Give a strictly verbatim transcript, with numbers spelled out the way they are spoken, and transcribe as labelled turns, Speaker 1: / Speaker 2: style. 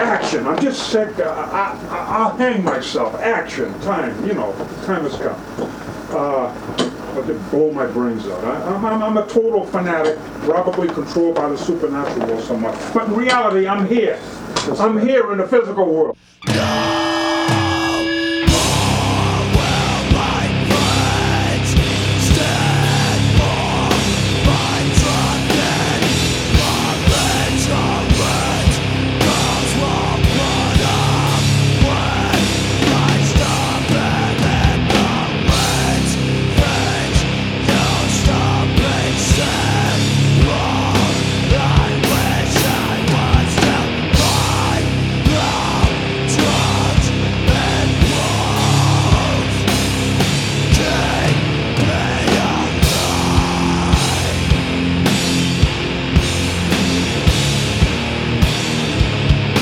Speaker 1: action. I'm just sick. Uh, I, I, I'll hang myself. Action. Time. You know, time has come. Uh, but they blow my brains out. I, I'm, I'm, I'm a total fanatic, probably controlled by the supernatural or somewhat. But in reality, I'm here. I'm here in the physical world.